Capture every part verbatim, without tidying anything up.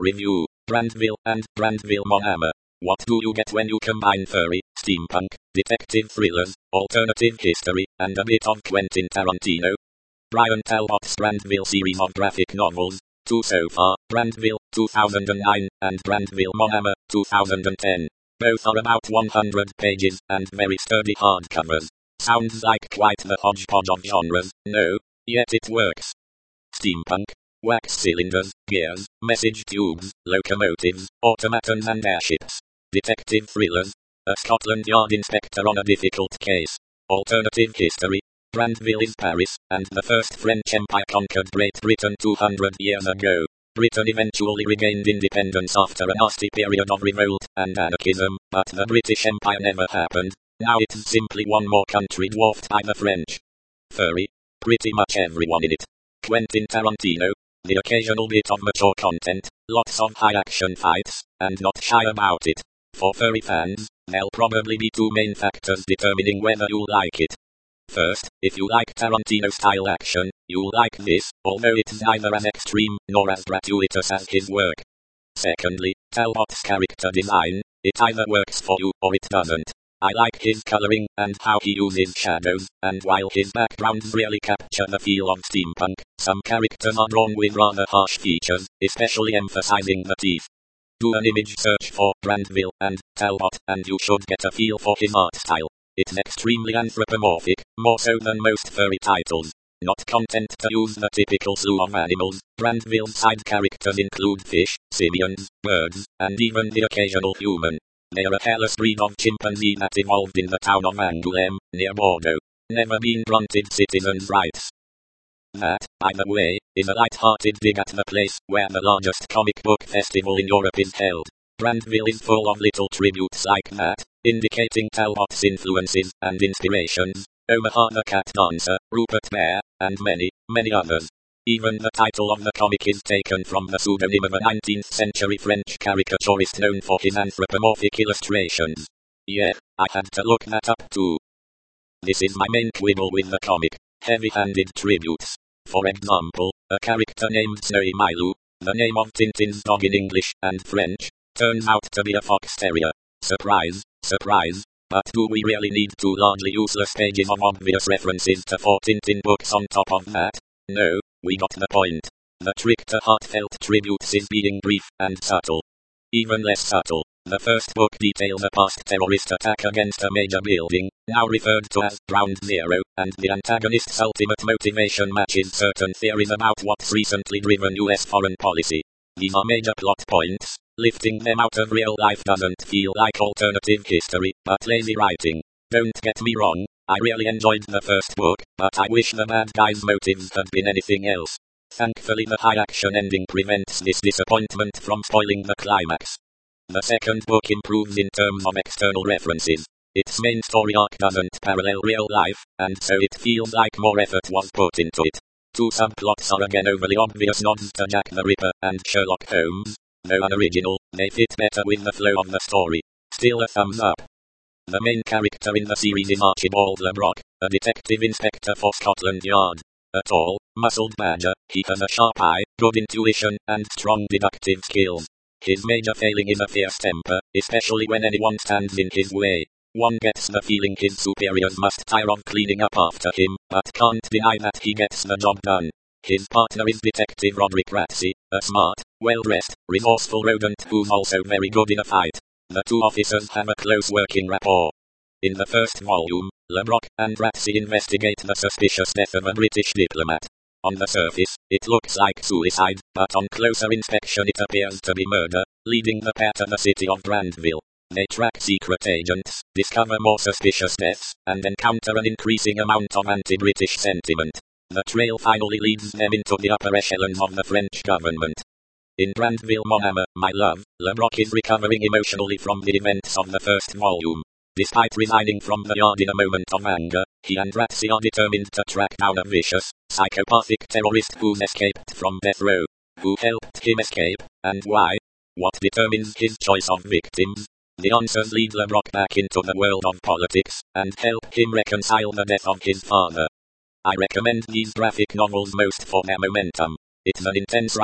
Review, Brandville and Brandville Mohammer. What do you get when you combine furry, steampunk, detective thrillers, alternative history, and a bit of Quentin Tarantino? Brian Talbot's Brandville series of graphic novels, two so far, Brandville, two thousand nine, and Brandville Mohammer, two thousand ten. Both are about one hundred pages, and very sturdy hardcovers. Sounds like quite the hodgepodge of genres, no? Yet it works. Steampunk, wax cylinders, gears, message tubes, locomotives, automatons and airships. Detective thrillers, a Scotland Yard inspector on a difficult case. Alternative history, Brandville is Paris, and the first French Empire conquered Great Britain two hundred years ago. Britain eventually regained independence after a nasty period of revolt and anarchism, but the British Empire never happened. Now it's simply one more country dwarfed by the French. Furry, pretty much everyone in it. Quentin Tarantino, the occasional bit of mature content, lots of high action fights, and not shy about it. For furry fans, there'll probably be two main factors determining whether you'll like it. First, if you like Tarantino-style action, you'll like this, although it's neither as extreme nor as gratuitous as his work. Secondly, Talbot's character design, it either works for you or it doesn't. I like his coloring and how he uses shadows, and while his backgrounds really capture the feel of steampunk, some characters are drawn with rather harsh features, especially emphasizing the teeth. Do an image search for Brandville and Talbot, and you should get a feel for his art style. It's extremely anthropomorphic, more so than most furry titles. Not content to use the typical slew of animals, Brandville's side characters include fish, simians, birds, and even the occasional human. They are a hairless breed of chimpanzee that evolved in the town of Angoulême, near Bordeaux. Never been granted citizens' rights. That, by the way, is a light-hearted dig at the place where the largest comic book festival in Europe is held. Brandville is full of little tributes like that, indicating Talbot's influences and inspirations, Omaha the Cat Dancer, Rupert Bear, and many, many others. Even the title of the comic is taken from the pseudonym of a nineteenth century French caricaturist known for his anthropomorphic illustrations. Yeah, I had to look that up too. This is my main quibble with the comic, heavy-handed tributes. For example, a character named Snowy Milou, the name of Tintin's dog in English and French, turns out to be a fox terrier. Surprise, surprise, but do we really need two largely useless pages of obvious references to four Tintin books on top of that? No, we got the point. The trick to heartfelt tributes is being brief and subtle. Even less subtle, the first book details a past terrorist attack against a major building, now referred to as Ground Zero, and the antagonist's ultimate motivation matches certain theories about what's recently driven U S foreign policy. These are major plot points. Lifting them out of real life doesn't feel like alternative history, but lazy writing. Don't get me wrong, I really enjoyed the first book, but I wish the bad guy's motives had been anything else. Thankfully the high action ending prevents this disappointment from spoiling the climax. The second book improves in terms of external references. Its main story arc doesn't parallel real life, and so it feels like more effort was put into it. Two subplots are again overly obvious nods to Jack the Ripper and Sherlock Holmes. Though unoriginal, they fit better with the flow of the story. Still a thumbs up. The main character in the series is Archibald LeBrock, a detective inspector for Scotland Yard. A tall, muscled badger, he has a sharp eye, good intuition, and strong deductive skills. His major failing is a fierce temper, especially when anyone stands in his way. One gets the feeling his superiors must tire of cleaning up after him, but can't deny that he gets the job done. His partner is Detective Roderick Ratsey, a smart, well-dressed, resourceful rodent who's also very good in a fight. The two officers have a close working rapport. In the first volume, LeBrock and Ratsey investigate the suspicious death of a British diplomat. On the surface, it looks like suicide, but on closer inspection it appears to be murder, leading the pair to the city of Brandville. They track secret agents, discover more suspicious deaths, and encounter an increasing amount of anti-British sentiment. The trail finally leads them into the upper echelons of the French government. In Brandville Mohammer, my love, LeBrock is recovering emotionally from the events of the first volume. Despite resigning from the Yard in a moment of anger, he and Ratsey are determined to track down a vicious, psychopathic terrorist who's escaped from death row. Who helped him escape, and why? What determines his choice of victims? The answers lead LeBrock back into the world of politics, and help him reconcile the death of his father. I recommend these graphic novels most for their momentum. It's an intense ride,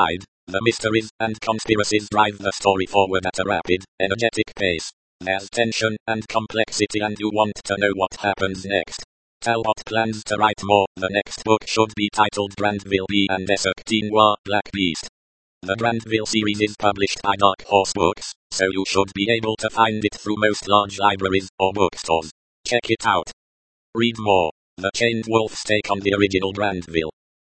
The mysteries and conspiracies drive the story forward at a rapid, energetic pace. There's tension and complexity and you want to know what happens next. Talbot plans to write more. The next book should be titled Granville B. and Essex Teen War Black Beast. The Granville series is published by Dark Horse Books, so you should be able to find it through most large libraries or bookstores. Check it out. Read more. The Chained Wolf's take on the original Granville.